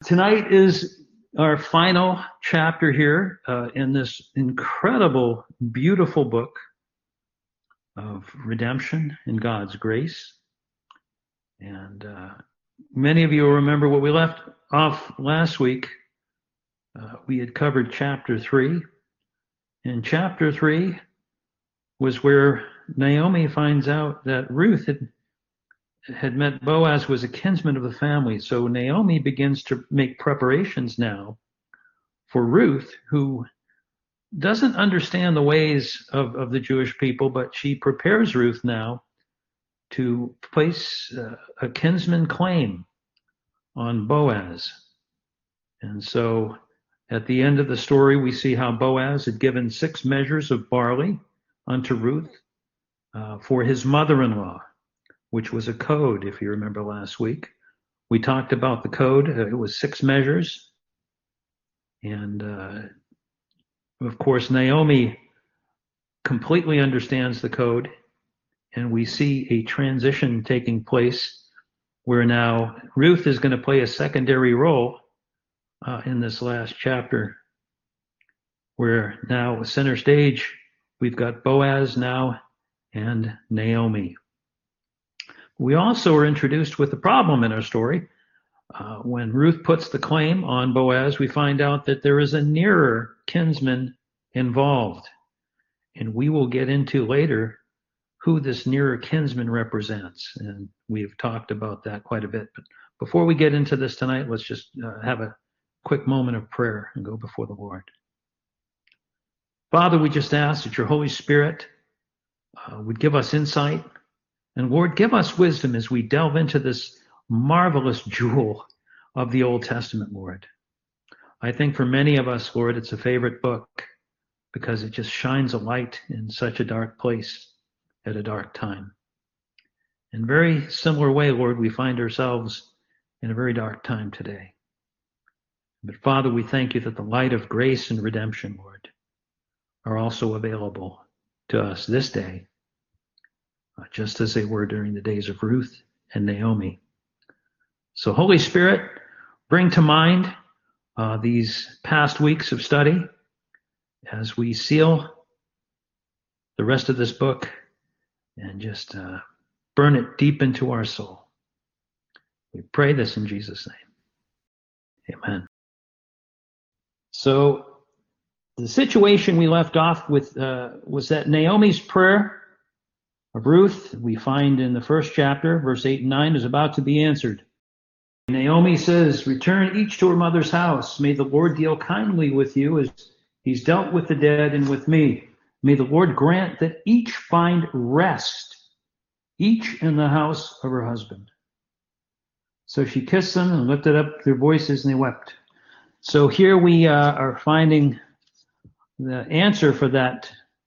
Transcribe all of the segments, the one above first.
Tonight is our final chapter here in this incredible, beautiful book of redemption and God's grace. And many of you will remember what we left off last week. We had covered chapter 3. And chapter 3 was where Naomi finds out that Ruth had met Boaz, was a kinsman of the family. So Naomi begins to make preparations now for Ruth, who doesn't understand the ways of the Jewish people, but she prepares Ruth now to place a kinsman claim on Boaz. And so at the end of the story, we see how Boaz had given 6 measures of barley unto Ruth for his mother-in-law, which was a code, if you remember last week. We talked about the code. It was 6 measures. And, of course, Naomi completely understands the code. And we see a transition taking place where now Ruth is going to play a secondary role in this last chapter, where now center stage, we've got Boaz now and Naomi. We also are introduced with a problem in our story. When Ruth puts the claim on Boaz, we find out that there is a nearer kinsman involved. And we will get into later who this nearer kinsman represents. And we've talked about that quite a bit. But before we get into this tonight, let's just have a quick moment of prayer and go before the Lord. Father, we just ask that your Holy Spirit would give us insight. And Lord, give us wisdom as we delve into this marvelous jewel of the Old Testament, Lord. I think for many of us, Lord, it's a favorite book because it just shines a light in such a dark place at a dark time. In a very similar way, Lord, we find ourselves in a very dark time today. But Father, we thank you that the light of grace and redemption, Lord, are also available to us this day, just as they were during the days of Ruth and Naomi. So Holy Spirit, bring to mind these past weeks of study as we seal the rest of this book and just burn it deep into our soul. We pray this in Jesus' name. Amen. So the situation we left off with was that Naomi's prayer of Ruth, we find in the first chapter, verse 8 and 9, is about to be answered. Naomi says, "Return each to her mother's house. May the Lord deal kindly with you as he's dealt with the dead and with me. May the Lord grant that each find rest, each in the house of her husband." So she kissed them and lifted up their voices and they wept. So here we are finding the answer for that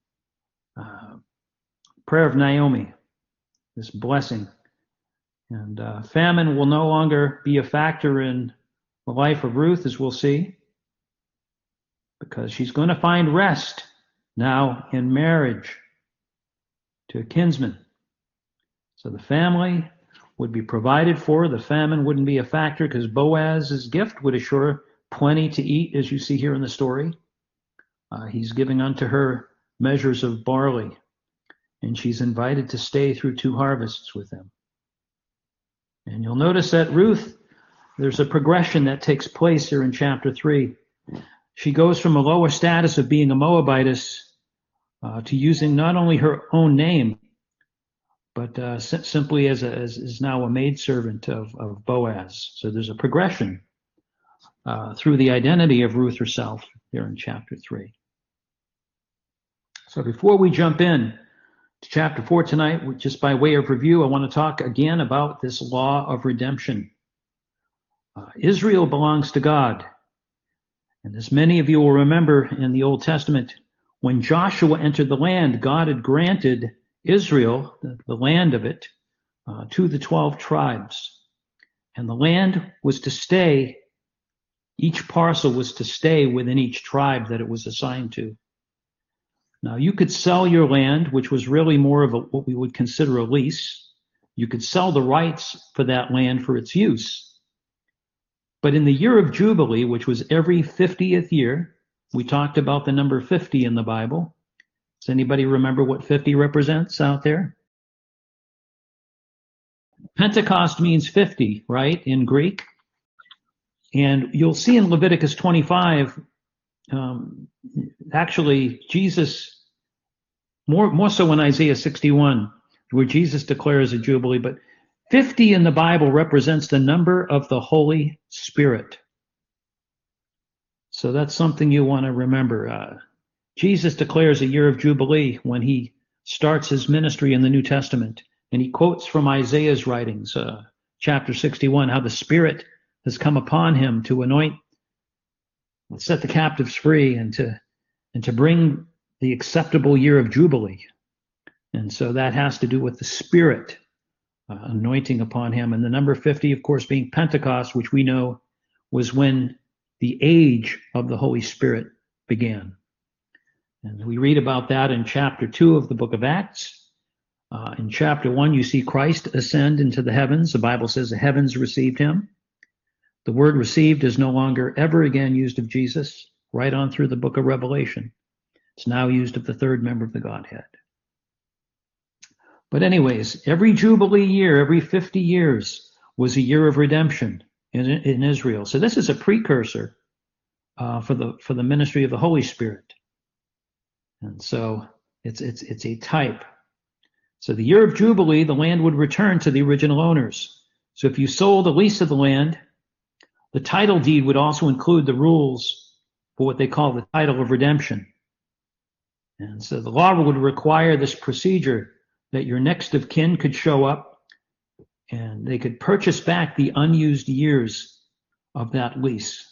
prayer of Naomi, this blessing. And famine will no longer be a factor in the life of Ruth, as we'll see, because she's going to find rest now in marriage to a kinsman. So the family would be provided for. The famine wouldn't be a factor because Boaz's gift would assure plenty to eat, as you see here in the story. He's giving unto her measures of barley, and she's invited to stay through 2 harvests with him. And you'll notice that Ruth, there's a progression that takes place here in chapter 3. She goes from a lower status of being a Moabitess to using not only her own name, but simply as now a maidservant of Boaz. So there's a progression through the identity of Ruth herself there in chapter 3. So before we jump in to chapter 4 tonight, just by way of review, I want to talk again about this law of redemption. Israel belongs to God. And as many of you will remember in the Old Testament, when Joshua entered the land, God had granted Israel, the land of it, to the 12 tribes. And the land was to stay, each parcel was to stay within each tribe that it was assigned to. Now, you could sell your land, which was really more of what we would consider a lease. You could sell the rights for that land for its use. But in the year of Jubilee, which was every 50th year, we talked about the number 50 in the Bible. Does anybody remember what 50 represents out there? Pentecost means 50, right, in Greek. And you'll see in Leviticus 25, actually, Jesus, more so in Isaiah 61, where Jesus declares a Jubilee, but 50 in the Bible represents the number of the Holy Spirit. So that's something you want to remember. Jesus declares a year of Jubilee when he starts his ministry in the New Testament. And he quotes from Isaiah's writings, chapter 61, how the Spirit has come upon him to anoint, set the captives free, and to bring the acceptable year of Jubilee. And so that has to do with the Spirit anointing upon him. And the number 50, of course, being Pentecost, which we know was when the age of the Holy Spirit began. And we read about that in chapter 2 of the book of Acts. In chapter 1, you see Christ ascend into the heavens. The Bible says the heavens received him. The word received is no longer ever again used of Jesus, right on through the book of Revelation. It's now used of the third member of the Godhead. But anyways, every Jubilee year, every 50 years, was a year of redemption in Israel. So this is a precursor for the ministry of the Holy Spirit. And so it's a type. So the year of Jubilee, the land would return to the original owners. So if you sold a lease of the land, the title deed would also include the rules for what they call the title of redemption. And so the law would require this procedure that your next of kin could show up and they could purchase back the unused years of that lease.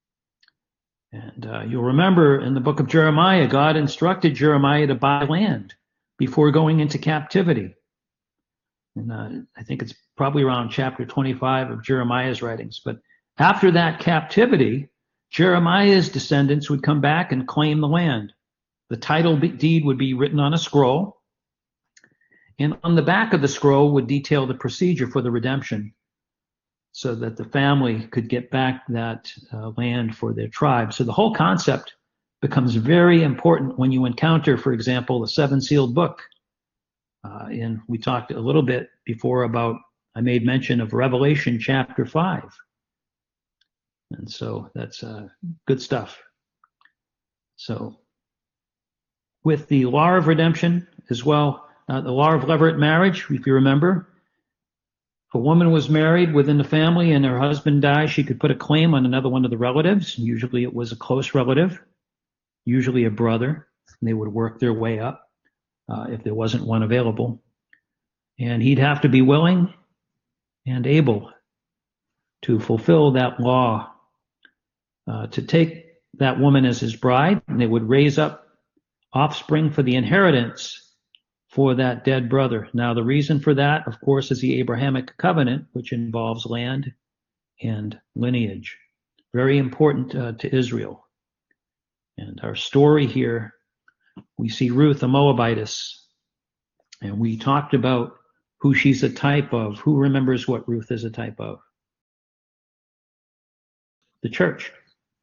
And you'll remember in the book of Jeremiah, God instructed Jeremiah to buy land before going into captivity. And I think it's probably around chapter 25 of Jeremiah's writings. But after that captivity, Jeremiah's descendants would come back and claim the land. The title deed would be written on a scroll. And on the back of the scroll would detail the procedure for the redemption so that the family could get back that land for their tribe. So the whole concept becomes very important when you encounter, for example, the seven-sealed book. And we talked a little bit before about, I made mention of Revelation chapter 5. And so that's good stuff. So with the law of redemption as well, the law of levirate marriage, if you remember, if a woman was married within the family and her husband died, she could put a claim on another one of the relatives. Usually it was a close relative, usually a brother. And they would work their way up if there wasn't one available. And he'd have to be willing and able to fulfill that law, to take that woman as his bride, and they would raise up offspring for the inheritance for that dead brother. Now, the reason for that, of course, is the Abrahamic covenant, which involves land and lineage. Very important to Israel. And our story here, we see Ruth, the Moabitess, and we talked about who she's a type of. Who remembers what Ruth is a type of? The church.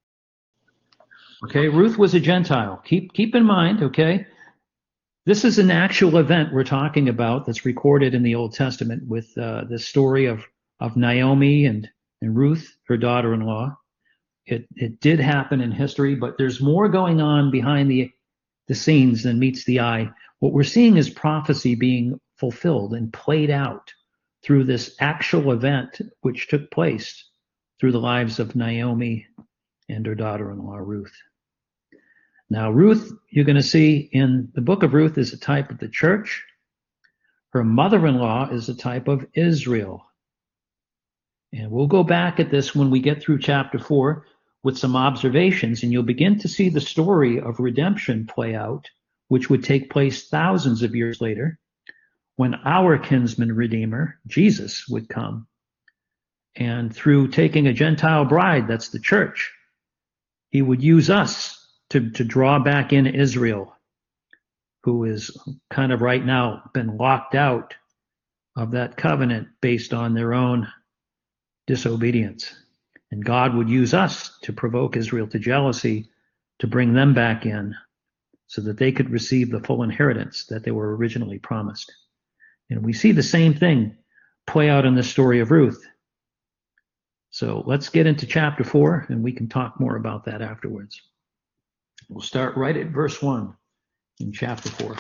Okay, Ruth was a Gentile. Keep in mind, okay, this is an actual event we're talking about that's recorded in the Old Testament with the story of Naomi and Ruth, her daughter-in-law. It did happen in history, but there's more going on behind the scenes than meets the eye. What we're seeing is prophecy being fulfilled and played out through this actual event which took place through the lives of Naomi and her daughter-in-law, Ruth. Now, Ruth, you're going to see in the book of Ruth, is a type of the church. Her mother-in-law is a type of Israel. And we'll go back at this when we get through chapter 4 with some observations, and you'll begin to see the story of redemption play out, which would take place thousands of years later, when our kinsman redeemer, Jesus, would come. And through taking a Gentile bride, that's the church, he would use us to draw back in Israel, who is kind of right now been locked out of that covenant based on their own disobedience. And God would use us to provoke Israel to jealousy, to bring them back in so that they could receive the full inheritance that they were originally promised. And we see the same thing play out in the story of Ruth. So let's get into chapter 4, and we can talk more about that afterwards. We'll start right at verse 1 in chapter 4.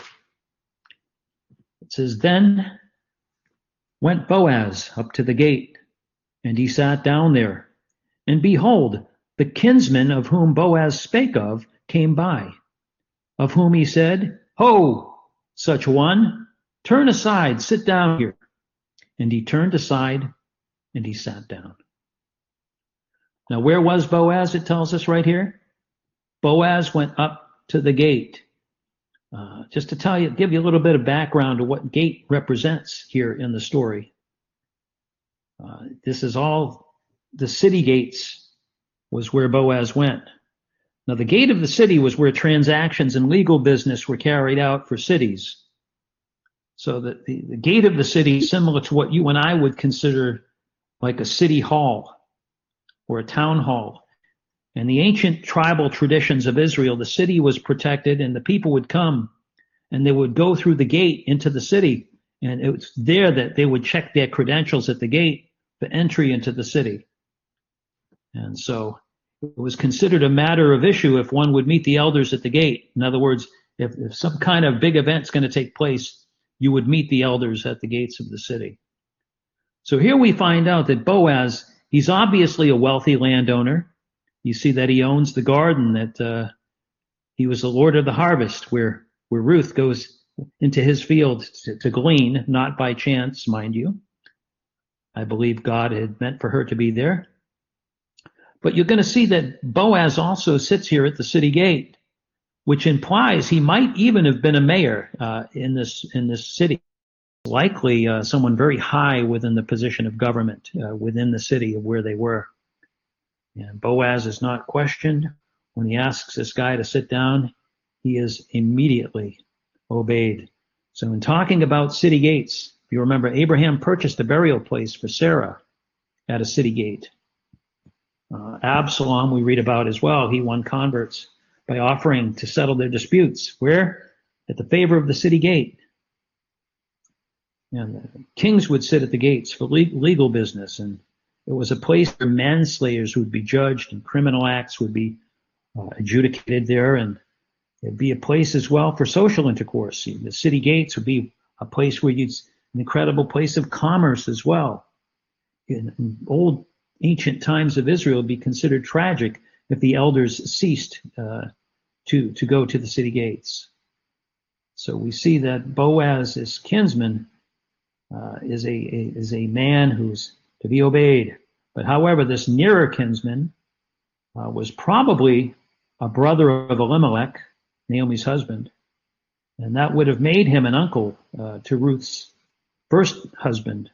It says, Then went Boaz up to the gate, and he sat down there. And behold, the kinsman of whom Boaz spake of came by, of whom he said, Ho, such one, turn aside, sit down here. And he turned aside, and he sat down. Now, where was Boaz? It tells us right here. Boaz went up to the gate. Just to give you a little bit of background to what gate represents here in the story. This is all the city gates was where Boaz went. Now, the gate of the city was where transactions and legal business were carried out for cities. So that the gate of the city is similar to what you and I would consider like a city hall or a town hall. In the ancient tribal traditions of Israel, the city was protected and the people would come and they would go through the gate into the city. And it was there that they would check their credentials at the gate for entry into the city. And so it was considered a matter of issue if one would meet the elders at the gate. In other words, if some kind of big event's going to take place, you would meet the elders at the gates of the city. So here we find out that Boaz, he's obviously a wealthy landowner. You see that he owns the garden, that he was the Lord of the harvest, where Ruth goes into his field to glean, not by chance, mind you. I believe God had meant for her to be there. But you're going to see that Boaz also sits here at the city gate, which implies he might even have been a mayor in this city, likely someone very high within the position of government within the city of where they were. And Boaz is not questioned. When he asks this guy to sit down, he is immediately obeyed. So in talking about city gates, if you remember, Abraham purchased a burial place for Sarah at a city gate. Absalom, we read about as well, he won converts by offering to settle their disputes. Where? At the favor of the city gate. And the kings would sit at the gates for legal business, and it was a place where manslayers would be judged and criminal acts would be adjudicated there, and it'd be a place as well for social intercourse. The city gates would be a place where an incredible place of commerce as well. In old ancient times of Israel, it would be considered tragic if the elders ceased to go to the city gates. So we see that Boaz's kinsman is a man who's to be obeyed. But however, this nearer kinsman was probably a brother of Elimelech, Naomi's husband, and that would have made him an uncle to Ruth's first husband,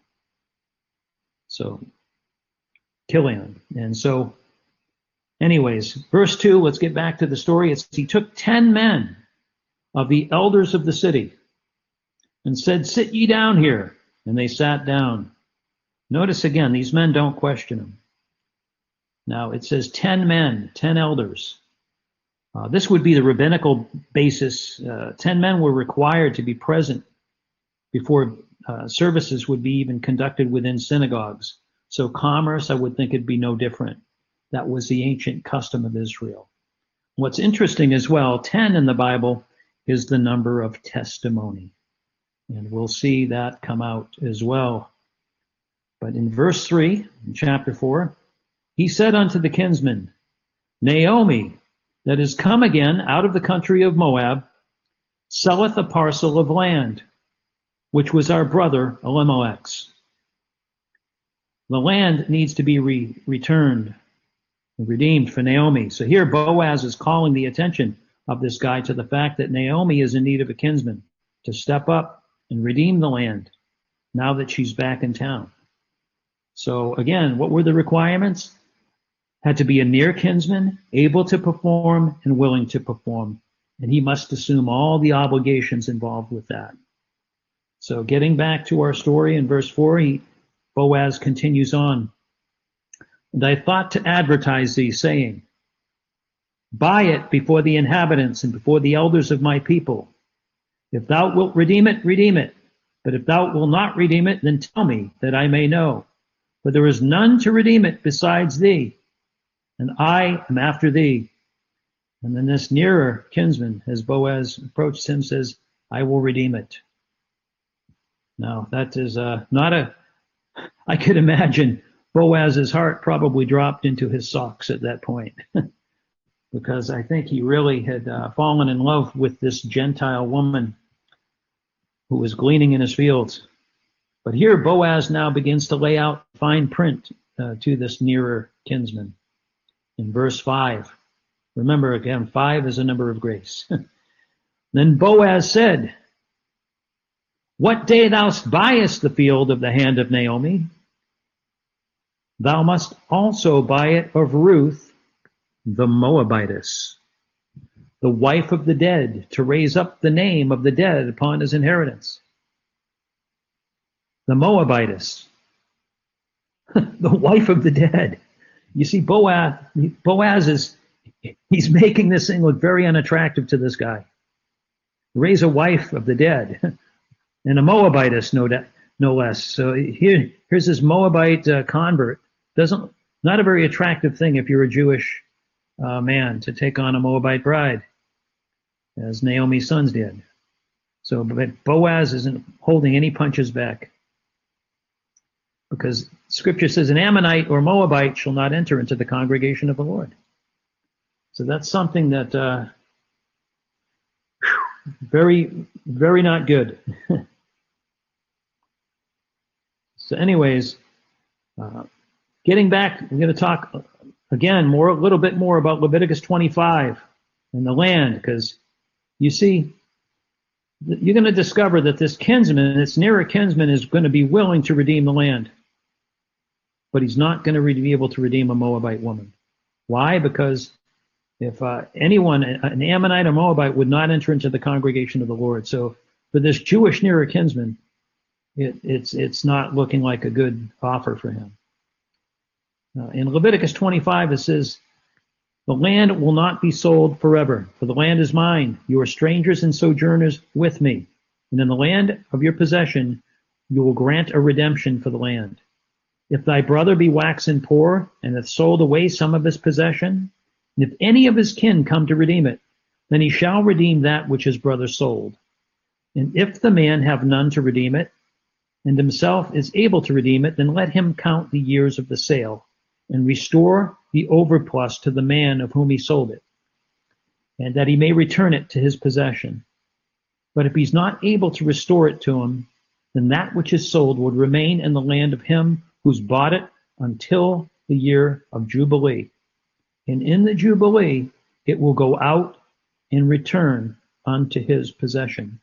so Kilion. And so, anyways, verse 2, let's get back to the story. It says, he took 10 men of the elders of the city and said, Sit ye down here. And they sat down. Notice again, these men don't question him. Now, it says 10 men, 10 elders. This would be the rabbinical basis. 10 men were required to be present before services would be even conducted within synagogues. So commerce, I would think it'd be no different. That was the ancient custom of Israel. What's interesting as well, 10 in the Bible is the number of testimony. And we'll see that come out as well. But in verse 3, in chapter 4, he said unto the kinsman, Naomi, that is come again out of the country of Moab, selleth a parcel of land, which was our brother Elimelech's. The land needs to be returned and redeemed for Naomi. So here Boaz is calling the attention of this guy to the fact that Naomi is in need of a kinsman to step up and redeem the land now that she's back in town. So again, what were the requirements? Had to be a near kinsman, able to perform and willing to perform. And he must assume all the obligations involved with that. So getting back to our story in verse 4, Boaz continues on. And I thought to advertise thee, saying, buy it before the inhabitants and before the elders of my people. If thou wilt redeem it, redeem it. But if thou wilt not redeem it, then tell me, that I may know. For there is none to redeem it besides thee, and I am after thee. And then this nearer kinsman, as Boaz approached him, says, I will redeem it. Now, that is I could imagine Boaz's heart probably dropped into his socks at that point. Because I think he really had fallen in love with this Gentile woman who was gleaning in his fields. But here Boaz now begins to lay out fine print to this nearer kinsman. In verse 5, remember again, 5 is a number of grace. Then Boaz said, what day thou buyest the field of the hand of Naomi, thou must also buy it of Ruth the Moabitess, the wife of the dead, to raise up the name of the dead upon his inheritance. The Moabitess, the wife of the dead. You see, Boaz he's making this thing look very unattractive to this guy. Raise a wife of the dead, and a Moabitess, no less. So here's this Moabite convert. Not a very attractive thing if you're a Jewish man to take on a Moabite bride, as Naomi's sons did. So, but Boaz isn't holding any punches back, because Scripture says an Ammonite or Moabite shall not enter into the congregation of the Lord. So that's something that very, very not good. So, anyways, getting back, we're going to talk again a little bit more about Leviticus 25 and the land, because you see, you're going to discover that this kinsman, this nearer kinsman, is going to be willing to redeem the land, but he's not going to be able to redeem a Moabite woman. Why? Because if anyone, an Ammonite or Moabite, would not enter into the congregation of the Lord. So for this Jewish nearer kinsman, it's not looking like a good offer for him. In Leviticus 25, it says, the land will not be sold forever, for the land is mine. You are strangers and sojourners with me. And in the land of your possession, you will grant a redemption for the land. If thy brother be waxen poor, and hath sold away some of his possession, and if any of his kin come to redeem it, then he shall redeem that which his brother sold. And if the man have none to redeem it, and himself is able to redeem it, then let him count the years of the sale, and restore the overplus to the man of whom he sold it, and that he may return it to his possession. But if he's not able to restore it to him, then that which is sold would remain in the land of him who's bought it until the year of Jubilee. And in the Jubilee, it will go out and return unto his possession.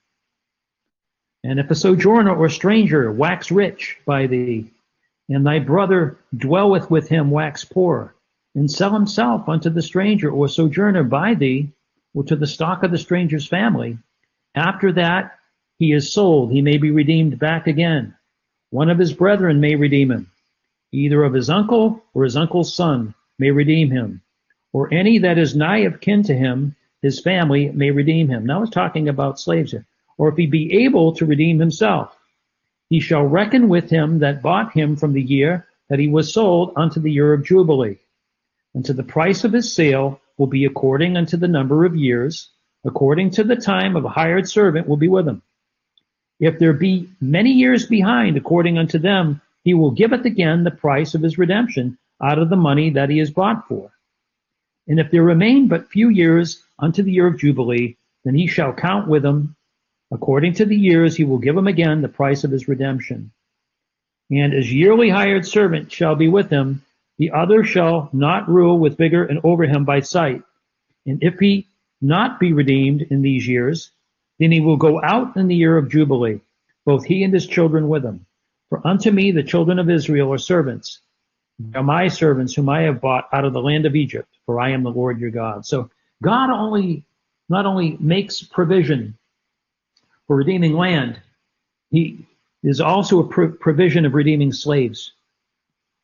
And if a sojourner or stranger wax rich by thee, and thy brother dwelleth with him wax poor, and sell himself unto the stranger or sojourner by thee, or to the stock of the stranger's family, after that he is sold, he may be redeemed back again. One of his brethren may redeem him, either of his uncle or his uncle's son may redeem him, or any that is nigh of kin to him, his family may redeem him. Now it's talking about slaves here. Or if he be able to redeem himself, he shall reckon with him that bought him from the year that he was sold unto the year of Jubilee. And to the price of his sale will be according unto the number of years, according to the time of a hired servant will be with him. If there be many years behind, according unto them, he will giveth again the price of his redemption out of the money that he is bought for. And if there remain but few years unto the year of Jubilee, then he shall count with him. According to the years, he will give him again the price of his redemption. And as yearly hired servant shall be with him, the other shall not rule with vigor and over him by sight. And if he not be redeemed in these years, then he will go out in the year of Jubilee, both he and his children with him. For unto me the children of Israel are servants. They are my servants whom I have bought out of the land of Egypt, for I am the Lord your God. So God not only makes provision for redeeming land, he is also a provision of redeeming slaves.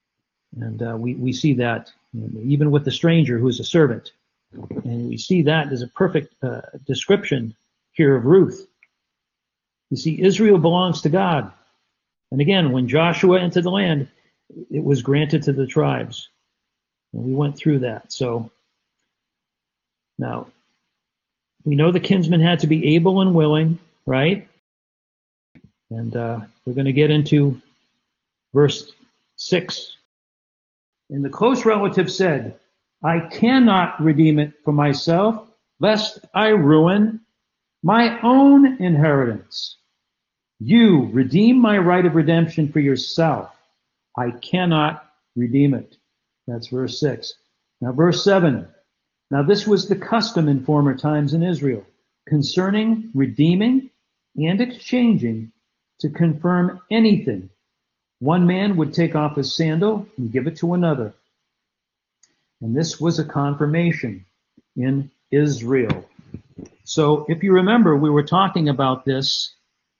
And we see that even with the stranger who's a servant. And we see that as a perfect description here of Ruth. You see, Israel belongs to God. And again, when Joshua entered the land, it was granted to the tribes. And we went through that. So now, we know the kinsman had to be able and willing, right? And we're going to get into verse 6. And the close relative said, I cannot redeem it for myself, lest I ruin my own inheritance. You redeem my right of redemption for yourself. I cannot redeem it. That's verse 6. Now verse 7. Now this was the custom in former times in Israel, concerning redeeming and exchanging to confirm anything. One man would take off his sandal and give it to another. And this was a confirmation in Israel. So if you remember, we were talking about this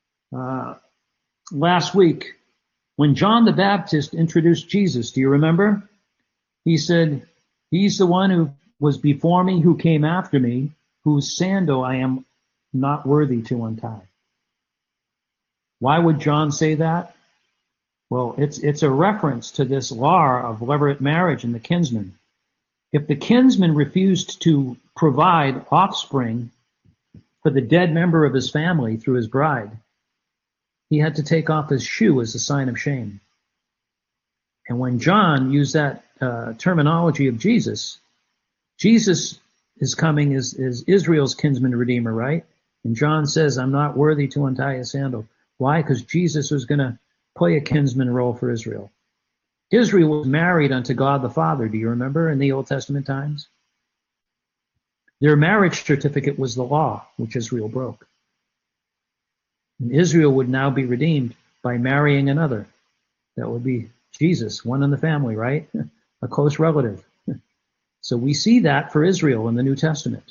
last week when John the Baptist introduced Jesus. Do you remember? He said, he's the one who was before me, who came after me, whose sandal I am not worthy to untie. Why would John say that? Well, it's a reference to this law of levirate marriage and the kinsman. If the kinsman refused to provide offspring for the dead member of his family through his bride, he had to take off his shoe as a sign of shame. And when John used that terminology of Jesus, Jesus is coming as Israel's kinsman redeemer, right? And John says, I'm not worthy to untie his sandal. Why? Because Jesus was going to play a kinsman role for Israel. Israel was married unto God the Father, do you remember, in the Old Testament times? Their marriage certificate was the law, which Israel broke. And Israel would now be redeemed by marrying another. That would be Jesus, one in the family, right? A close relative. So we see that for Israel in the New Testament.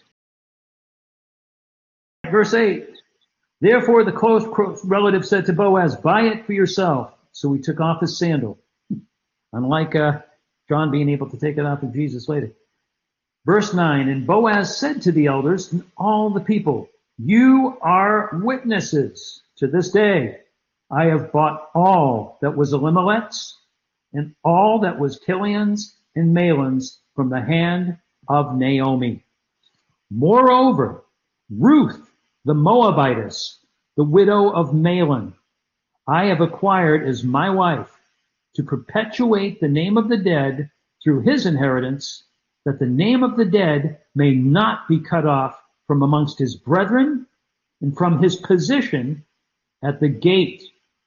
Verse 8, therefore the close relative said to Boaz, buy it for yourself. So he took off his sandal. Unlike John being able to take it off of Jesus later. Verse 9, and Boaz said to the elders and all the people, you are witnesses to this day. I have bought all that was Elimelech's and all that was Chilion's and Mahlon's from the hand of Naomi. Moreover, Ruth, the Moabitess, the widow of Mahlon, I have acquired as my wife to perpetuate the name of the dead through his inheritance, that the name of the dead may not be cut off from amongst his brethren and from his position at the gate.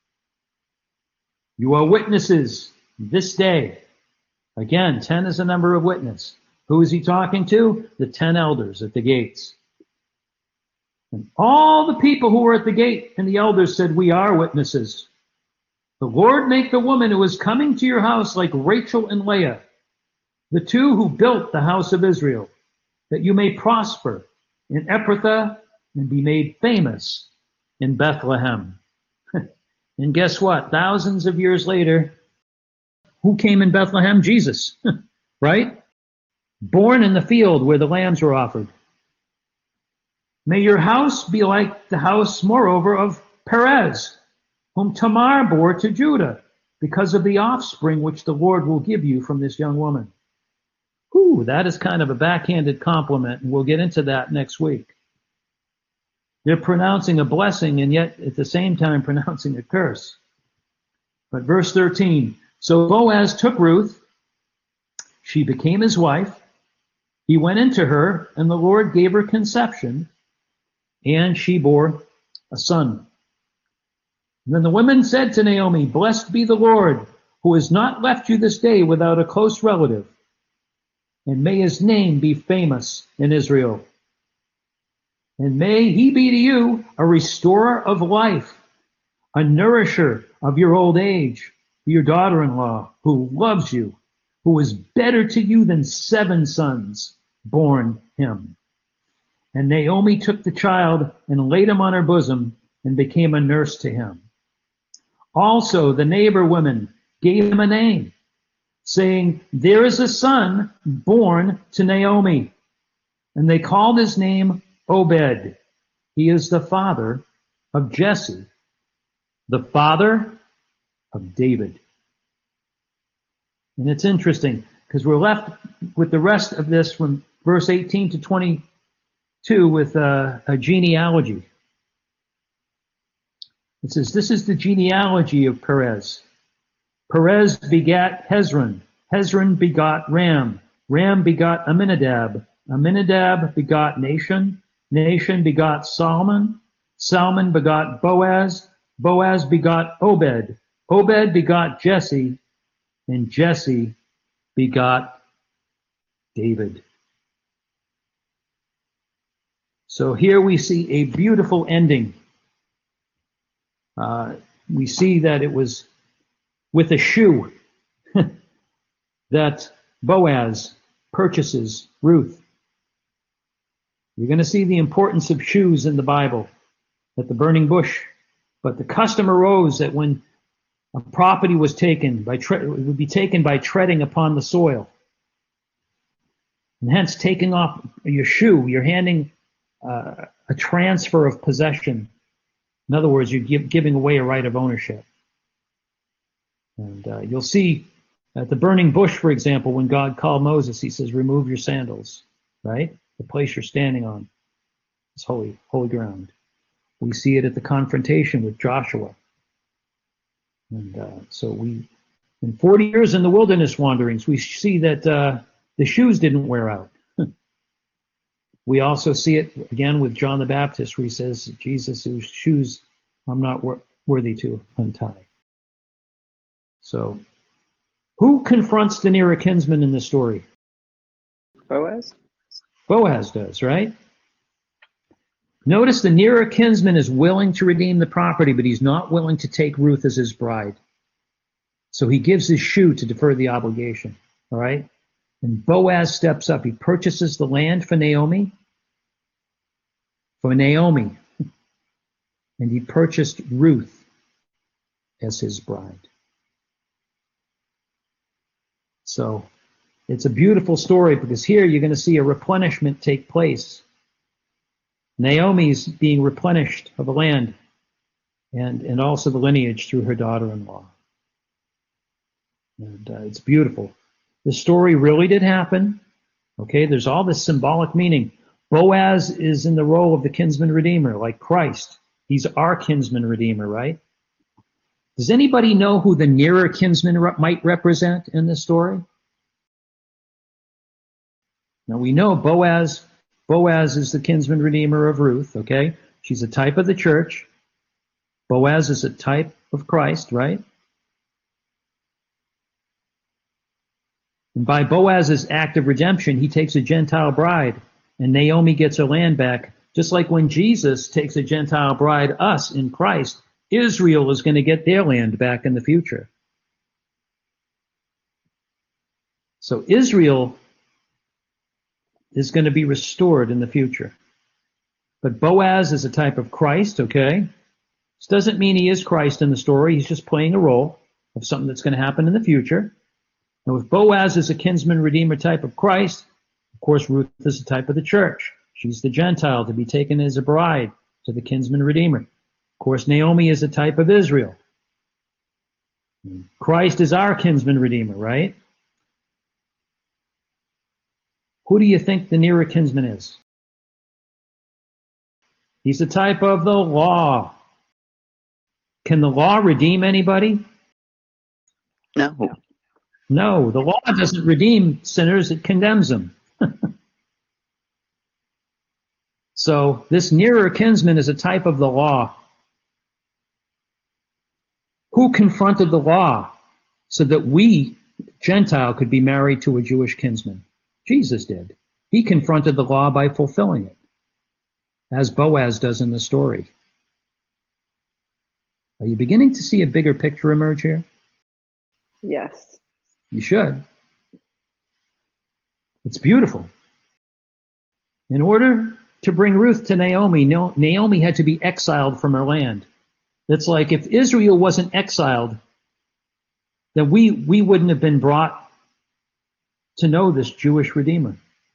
You are witnesses this day. Again, 10 is the number of witness. Who is he talking to? The 10 elders at the gates. And all the people who were at the gate and the elders said, we are witnesses. The Lord make the woman who is coming to your house like Rachel and Leah, the two who built the house of Israel, that you may prosper in Ephrathah and be made famous in Bethlehem. And guess what? Thousands of years later, who came in Bethlehem? Jesus, right? Born in the field where the lambs were offered. May your house be like the house, moreover, of Perez, whom Tamar bore to Judah, because of the offspring which the Lord will give you from this young woman. Ooh, that is kind of a backhanded compliment, and we'll get into that next week. They're pronouncing a blessing and yet at the same time pronouncing a curse. But verse 13, so Boaz took Ruth, she became his wife, he went into her, and the Lord gave her conception, and she bore a son. And then the women said to Naomi, blessed be the Lord, who has not left you this day without a close relative, and may his name be famous in Israel. And may he be to you a restorer of life, a nourisher of your old age, your daughter-in-law, who loves you, who is better to you than 7 sons born him. And Naomi took the child and laid him on her bosom and became a nurse to him. Also, the neighbor women gave him a name. saying, "There is a son born to Naomi." And they called his name Obed. He is the father of Jesse, the father of David. And it's interesting because we're left with the rest of this from verse 18 to 22 with a genealogy. It says, this is the genealogy of Perez. Perez begat Hezron. Hezron begot Ram. Ram begot Amminadab. Amminadab begot Nahshon. Nahshon begot Salmon. Salmon begot Boaz. Boaz begot Obed. Obed begot Jesse. And Jesse begot David. So here we see a beautiful ending. We see that it was with a shoe that Boaz purchases Ruth. You're going to see the importance of shoes in the Bible at the burning bush. But the custom arose that when a property was taken, it would be taken by treading upon the soil. And hence, taking off your shoe, you're handing a transfer of possession. In other words, you're giving away a right of ownership. And you'll see at the burning bush, for example, when God called Moses, he says, remove your sandals, right? The place you're standing on is holy ground. We see it at the confrontation with Joshua. And so in 40 years in the wilderness wanderings, we see that the shoes didn't wear out. We also see it again with John the Baptist, where he says, Jesus, whose shoes I'm not worthy to untie. So, who confronts the nearer kinsman in the story? Boaz? Boaz does, right? Notice the nearer kinsman is willing to redeem the property, but he's not willing to take Ruth as his bride. So he gives his shoe to defer the obligation, all right? And Boaz steps up. He purchases the land for Naomi. And he purchased Ruth as his bride. So it's a beautiful story because here you're going to see a replenishment take place. Naomi's being replenished of the land and also the lineage through her daughter-in-law. And it's beautiful. The story really did happen. Okay, there's all this symbolic meaning. Boaz is in the role of the kinsman redeemer, like Christ. He's our kinsman redeemer, right? Does anybody know who the nearer kinsman might represent in this story? Now we know Boaz is the kinsman redeemer of Ruth, okay? She's a type of the church. Boaz is a type of Christ, right? And by Boaz's act of redemption, he takes a Gentile bride, and Naomi gets her land back. Just like when Jesus takes a Gentile bride, us in Christ, Israel is going to get their land back in the future. So Israel is going to be restored in the future. But Boaz is a type of Christ, okay? This doesn't mean he is Christ in the story. He's just playing a role of something that's going to happen in the future. Now, if Boaz is a kinsman redeemer type of Christ, of course, Ruth is a type of the church. She's the Gentile to be taken as a bride to the kinsman redeemer. Of course, Naomi is a type of Israel. Christ is our kinsman redeemer, right? Who do you think the nearer kinsman is? He's a type of the law. Can the law redeem anybody? No. No, the law doesn't redeem sinners, it condemns them. So this nearer kinsman is a type of the law. Who confronted the law so that we, Gentile, could be married to a Jewish kinsman? Jesus did. He confronted the law by fulfilling it, as Boaz does in the story. Are you beginning to see a bigger picture emerge here? Yes. You should. It's beautiful. In order to bring Ruth to Naomi, Naomi had to be exiled from her land. It's like if Israel wasn't exiled, then we wouldn't have been brought to know this Jewish Redeemer.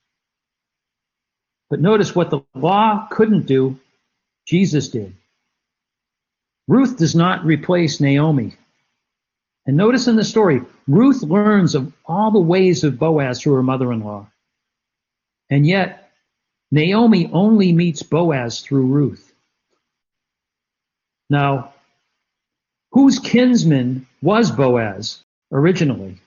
But notice what the law couldn't do, Jesus did. Ruth does not replace Naomi. And notice in the story, Ruth learns of all the ways of Boaz through her mother-in-law. And yet, Naomi only meets Boaz through Ruth. Now, whose kinsman was Boaz originally?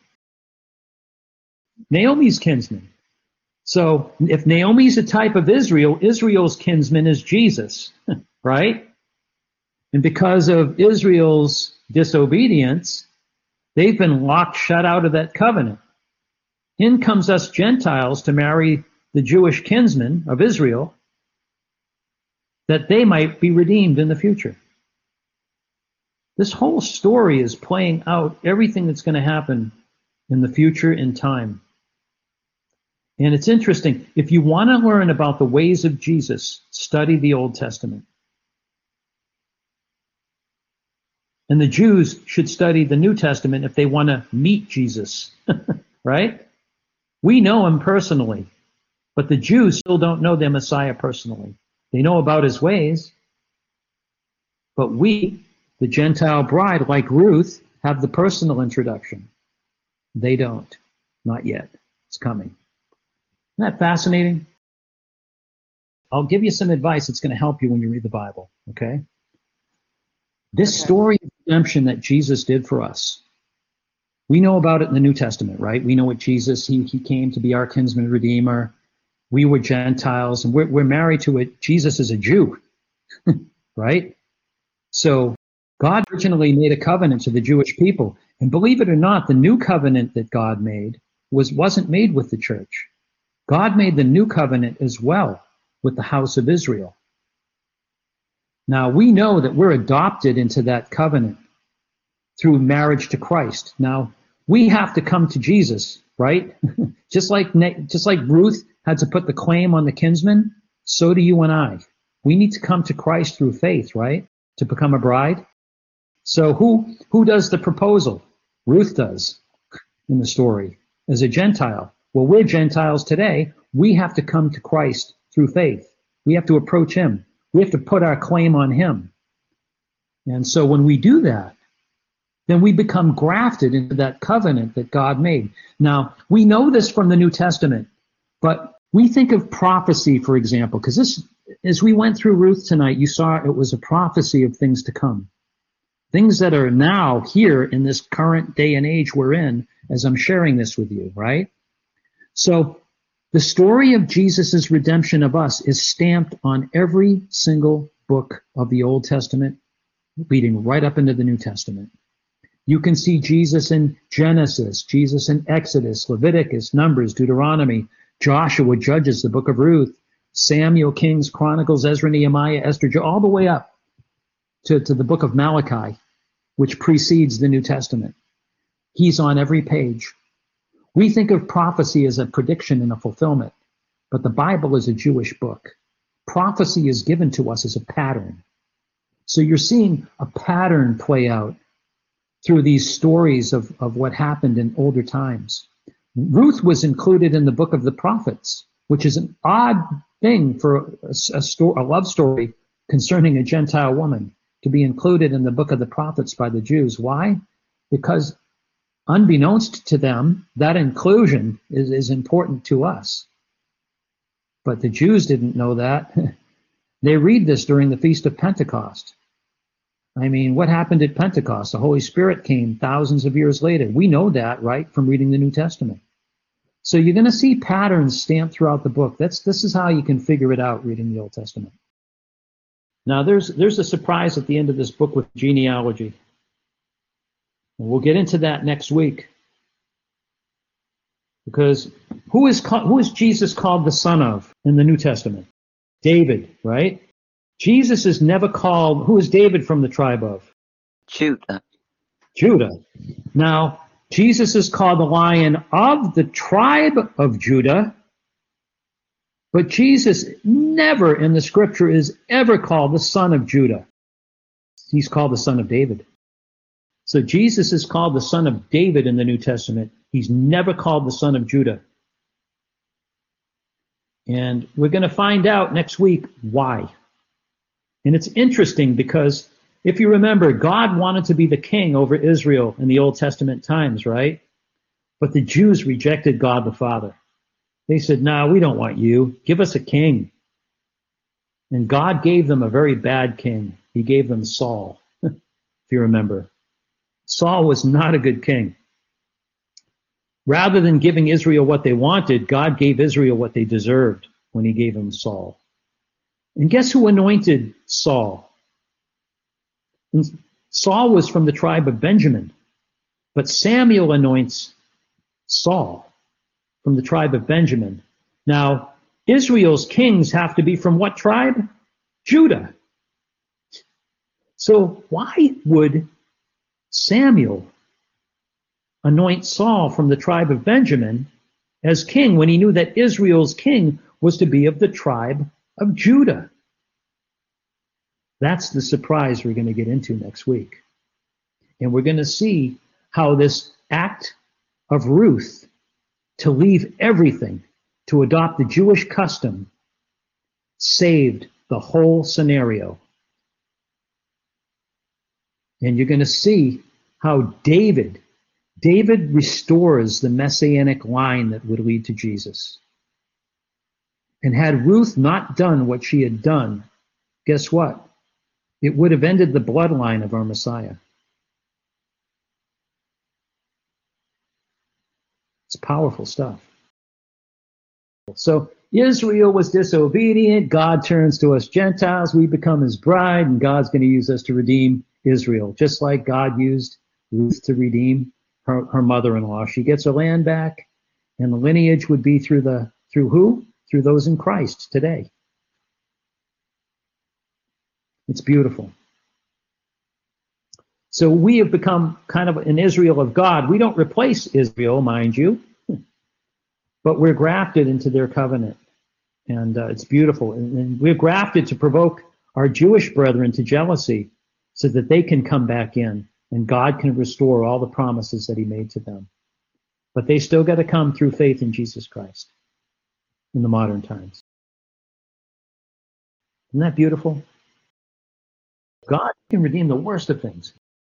Naomi's kinsman. So if Naomi's a type of Israel, Israel's kinsman is Jesus, right? And because of Israel's disobedience, they've been locked shut out of that covenant. In comes us Gentiles to marry the Jewish kinsman of Israel, that they might be redeemed in the future. This whole story is playing out everything that's going to happen in the future in time. And it's interesting. If you want to learn about the ways of Jesus, study the Old Testament. And the Jews should study the New Testament if they want to meet Jesus, right? We know him personally, but the Jews still don't know their Messiah personally. They know about his ways, but we, the Gentile bride, like Ruth, have the personal introduction. They don't. Not yet. It's coming. Isn't that fascinating? I'll give you some advice that's going to help you when you read the Bible, okay? This story of redemption that Jesus did for us, we know about it in the New Testament, right? We know what Jesus, he came to be our kinsman redeemer. We were Gentiles, and we're married to it. Jesus is a Jew, right? So God originally made a covenant to the Jewish people. And believe it or not, the new covenant that God made wasn't made with the church. God made the new covenant as well with the house of Israel. Now, we know that we're adopted into that covenant through marriage to Christ. Now, we have to come to Jesus, right? just like Ruth had to put the claim on the kinsman, so do you and I. We need to come to Christ through faith, right? To become a bride. So who does the proposal? Ruth does in the story as a Gentile. Well, we're Gentiles today. We have to come to Christ through faith. We have to approach him. We have to put our claim on him. And so when we do that, then we become grafted into that covenant that God made. Now, we know this from the New Testament, but we think of prophecy, for example, because this, as we went through Ruth tonight, you saw it was a prophecy of things to come. Things that are now here in this current day and age we're in, as I'm sharing this with you, right? So the story of Jesus' redemption of us is stamped on every single book of the Old Testament, leading right up into the New Testament. You can see Jesus in Genesis, Jesus in Exodus, Leviticus, Numbers, Deuteronomy, Joshua, Judges, the book of Ruth, Samuel, Kings, Chronicles, Ezra, Nehemiah, Esther, all the way up to the book of Malachi, which precedes the New Testament. He's on every page. We think of prophecy as a prediction and a fulfillment, but the Bible is a Jewish book. Prophecy is given to us as a pattern. So you're seeing a pattern play out through these stories of what happened in older times. Ruth was included in the book of the prophets, which is an odd thing for a love story concerning a Gentile woman to be included in the book of the prophets by the Jews. Why? Because unbeknownst to them, that inclusion is important to us. But the Jews didn't know that. They read this during the Feast of Pentecost. I mean, what happened at Pentecost? The Holy Spirit came thousands of years later. We know that, right, from reading the New Testament. So you're going to see patterns stamped throughout the book. This is how you can figure it out reading the Old Testament. Now, there's a surprise at the end of this book with genealogy. And we'll get into that next week. Because who is Jesus called the son of in the New Testament? David, right? Jesus is never called, who is David from the tribe of? Judah. Judah. Now, Jesus is called the Lion of the tribe of Judah, but Jesus never in the scripture is ever called the son of Judah. He's called the son of David. So Jesus is called the son of David in the New Testament, He's never called the son of Judah. And we're going to find out next week why. And it's interesting because if you remember, God wanted to be the king over Israel in the Old Testament times, right? But the Jews rejected God the Father. They said, no, we don't want you. Give us a king. And God gave them a very bad king. He gave them Saul, if you remember. Saul was not a good king. Rather than giving Israel what they wanted, God gave Israel what they deserved when he gave them Saul. And guess who anointed Saul? And Saul was from the tribe of Benjamin, but Samuel anoints Saul from the tribe of Benjamin. Now, Israel's kings have to be from what tribe? Judah. So why would Samuel anoint Saul from the tribe of Benjamin as king when he knew that Israel's king was to be of the tribe of Judah? That's the surprise we're going to get into next week. And we're going to see how this act of Ruth to leave everything to adopt the Jewish custom saved the whole scenario. And you're going to see how David restores the messianic line that would lead to Jesus. And had Ruth not done what she had done, guess what? It would have ended the bloodline of our Messiah. It's powerful stuff. So Israel was disobedient. God turns to us Gentiles. We become his bride, and God's going to use us to redeem Israel, just like God used Ruth to redeem her mother-in-law. She gets her land back, and the lineage would be through who? Through those in Christ today. It's beautiful. So we have become kind of an Israel of God. We don't replace Israel, mind you, but we're grafted into their covenant. And it's beautiful. And we're grafted to provoke our Jewish brethren to jealousy so that they can come back in and God can restore all the promises that he made to them. But they still got to come through faith in Jesus Christ in the modern times. Isn't that beautiful? God can redeem the worst of things.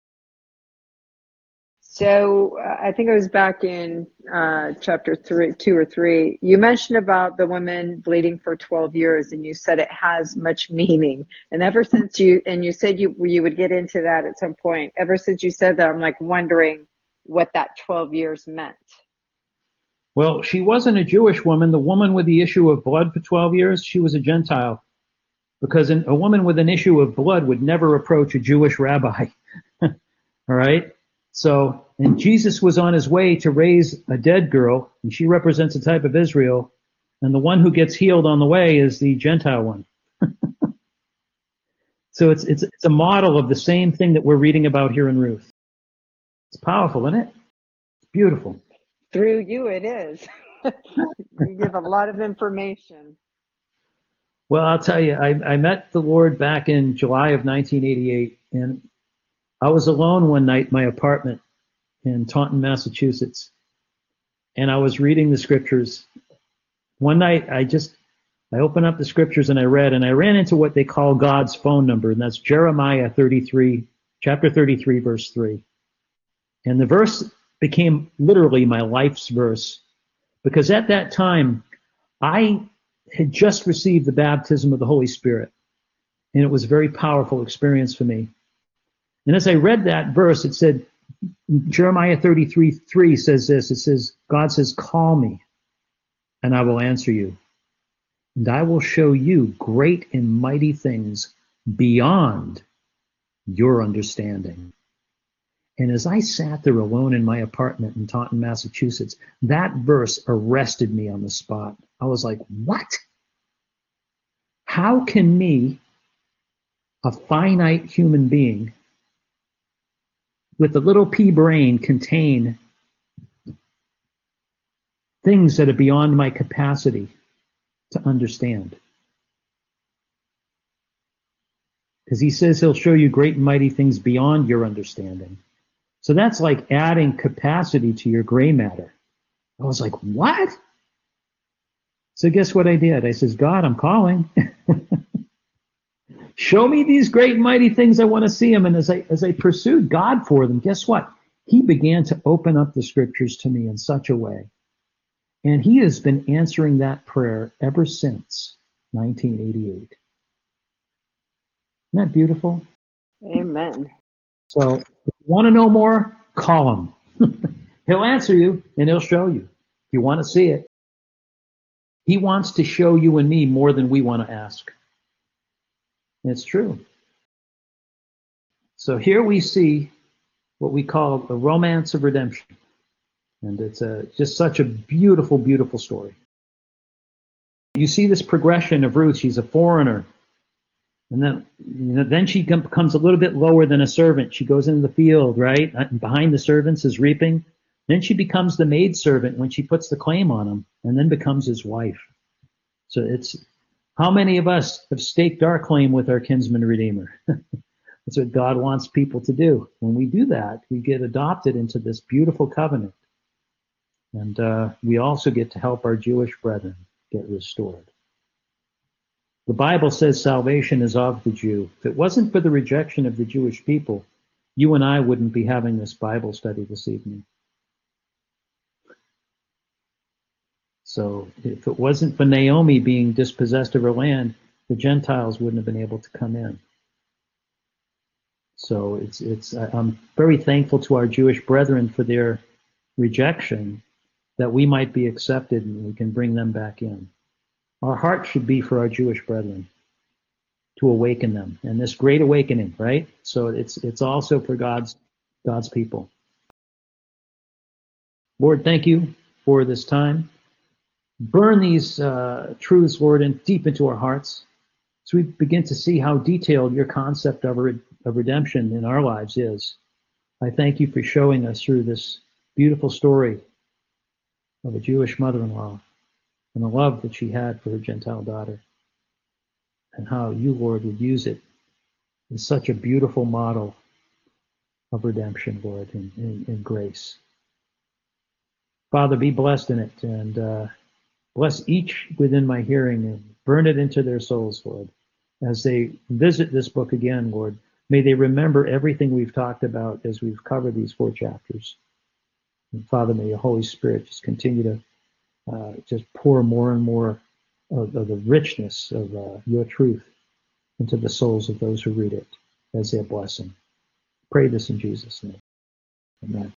So I think it was back in chapter 2 or 3. You mentioned about the women bleeding for 12 years, and you said it has much meaning. And ever since you said you would get into that at some point. Ever since you said that, I'm like wondering what that 12 years meant. Well, she wasn't a Jewish woman. The woman with the issue of blood for 12 years, she was a Gentile. Because a woman with an issue of blood would never approach a Jewish rabbi. All right? So, and Jesus was on his way to raise a dead girl, and she represents a type of Israel, and the one who gets healed on the way is the Gentile one. So it's a model of the same thing that we're reading about here in Ruth. It's powerful, isn't it? It's beautiful. Through you, it is. You give a lot of information. Well, I'll tell you, I met the Lord back in July of 1988, and I was alone one night in my apartment in Taunton, Massachusetts, and I was reading the scriptures. One night, I opened up the scriptures and I read, and I ran into what they call God's phone number, and that's Jeremiah 33, chapter 33, verse 3. And the verse became literally my life's verse, because at that time, I had just received the baptism of the Holy Spirit, and it was a very powerful experience for me. And as I read that verse, it said, Jeremiah 33:3 says this. It says, God says, call me, and I will answer you. And I will show you great and mighty things beyond your understanding. And as I sat there alone in my apartment in Taunton, Massachusetts, that verse arrested me on the spot. I was like, what? How can me, a finite human being, with a little pea brain, contain things that are beyond my capacity to understand? Because he says he'll show you great and mighty things beyond your understanding. So that's like adding capacity to your gray matter. I was like, what? So guess what I did? I says, God, I'm calling. Show me these great and mighty things. I want to see them. And as I pursued God for them, guess what? He began to open up the scriptures to me in such a way. And he has been answering that prayer ever since 1988. Isn't that beautiful? Amen. So if you want to know more, call him. He'll answer you and he'll show you. If you want to see it. He wants to show you and me more than we want to ask. It's true. So here we see what we call a romance of redemption. And it's just such a beautiful, beautiful story. You see this progression of Ruth. She's a foreigner. And then she becomes a little bit lower than a servant. She goes into the field, right? And behind the servants is reaping. Then she becomes the maidservant when she puts the claim on him, and then becomes his wife. So it's how many of us have staked our claim with our kinsman redeemer? That's what God wants people to do. When we do that, we get adopted into this beautiful covenant. And we also get to help our Jewish brethren get restored. The Bible says salvation is of the Jew. If it wasn't for the rejection of the Jewish people, you and I wouldn't be having this Bible study this evening. So if it wasn't for Naomi being dispossessed of her land, the Gentiles wouldn't have been able to come in. So I'm very thankful to our Jewish brethren for their rejection, that we might be accepted and we can bring them back in. Our heart should be for our Jewish brethren, to awaken them. And this great awakening, right? So it's also for God's people. Lord, thank you for this time. Burn these truths, Lord, deep into our hearts, so we begin to see how detailed your concept of redemption in our lives is. I thank you for showing us through this beautiful story of a Jewish mother-in-law and the love that she had for her Gentile daughter, and how you, Lord, would use it as such a beautiful model of redemption, Lord, in grace. Father, be blessed in it, and bless each within my hearing, and burn it into their souls, Lord. As they visit this book again, Lord, may they remember everything we've talked about as we've covered these 4 chapters. And Father, may your Holy Spirit just continue to just pour more and more of the richness of your truth into the souls of those who read it as their blessing. Pray this in Jesus' name. Amen.